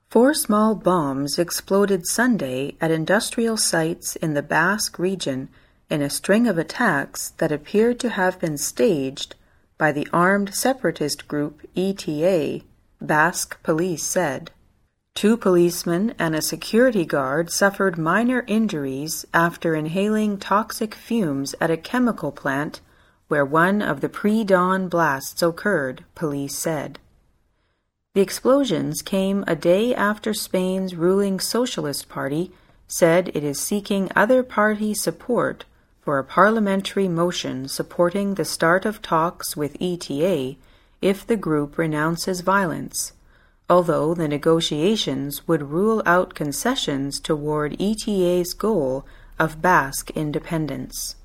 4 small bombs exploded Sunday at industrial sites in the Basque region in a string of attacks that appeared to have been staged by the armed separatist group ETA, Basque police said. 2 policemen and a security guard suffered minor injuries after inhaling toxic fumes at a chemical plant where one of the pre-dawn blasts occurred, police said. The explosions came a day after Spain's ruling Socialist Party said it is seeking other party support for a parliamentary motion supporting the start of talks with ETA if the group renounces violence, although the negotiations would rule out concessions toward ETA's goal of Basque independence.